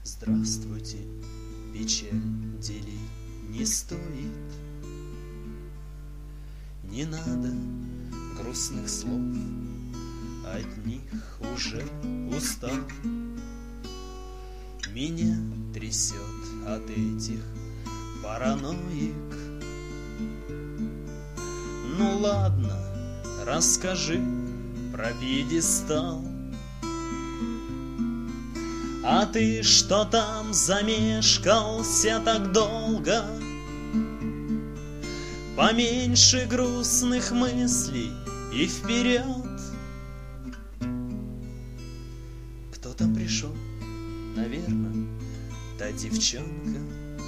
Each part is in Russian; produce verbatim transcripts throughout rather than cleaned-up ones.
Здравствуйте, печаль делить не стоит. Не надо грустных слов, от них уже устал. Меня трясет от этих параноик. Ну ладно, расскажи про пьедестал. А ты что там замешкался так долго? Поменьше грустных мыслей и вперед. Кто там пришел? Наверно, та девчонка.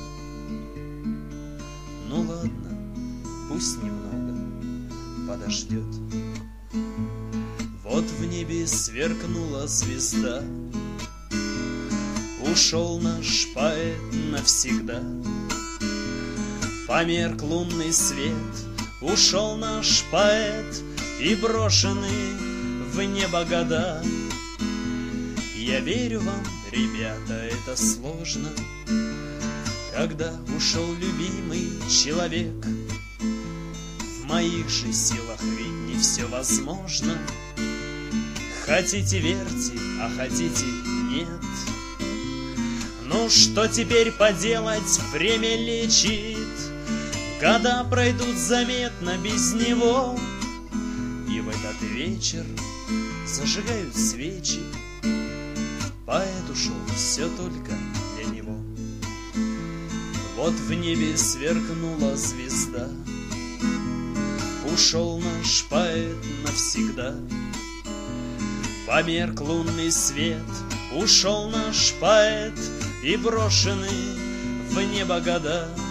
Ну ладно, пусть немного подождет. Вот в небе сверкнула звезда. Ушел наш поэт навсегда. Померк лунный свет. Ушел наш поэт, и брошены в небо года. Я верю вам, ребята, это сложно, когда ушел любимый человек. В моих же силах ведь не все возможно. Хотите верьте, а хотите нет. Ну что теперь поделать, время лечит. Года пройдут заметно без него. И в этот вечер зажигают свечи. Поэт ушел все только для него. Вот в небе сверкнула звезда. Ушел наш поэт навсегда. Померк лунный свет. Ушел наш поэт, и брошены в небо года.